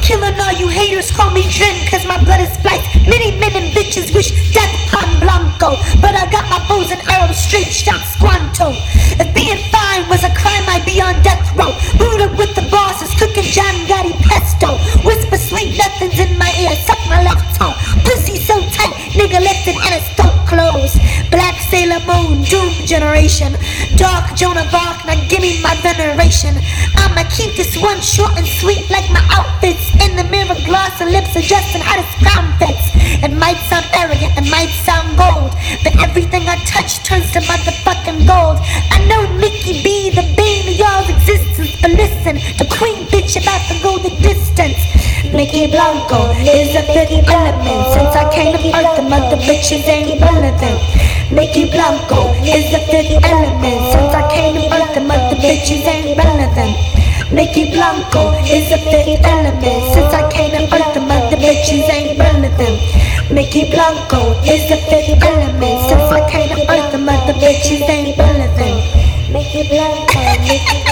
killing all you haters, call me Dren, cause my blood is spliced. Many men and bitches wish death upon Blanco, but I got my bows and arrows, straight shot Squanto. If being fine was a crime, I'd be on death row. Buddha with the bosses, cooking John Gotti pesto. Whisper sweet nothings in my ear, suck my left toe. Pussy so tight, nigga lifted and it's don't close. Black Sailor Moon, Doom Generation. Dark Joan of Arc, now give me my veneration. I'ma keep this one short and sweet like my outfits. In the mirror, gloss and lips adjusting how this crown fits. It might sound arrogant, it might sound bold, but everything I touch turns to motherfucking gold. I know Mickey B, the bane of y'all's existence, but listen, the queen bitch about to go the distance. Mickey Blanco is a fifth element. Since I came to earth, the mother bitches ain't relevant. Mickey Blanco is the fifth element. Since I came to earth, the mother bitches ain't relevant. Mickey Blanco is the fifth element. Since I came to earth, the mother bitches ain't relevant. Mickey Blanco is the fifth element. Since I came to earth, the mother bitches ain't relevant. Mickey Blanco, Mickey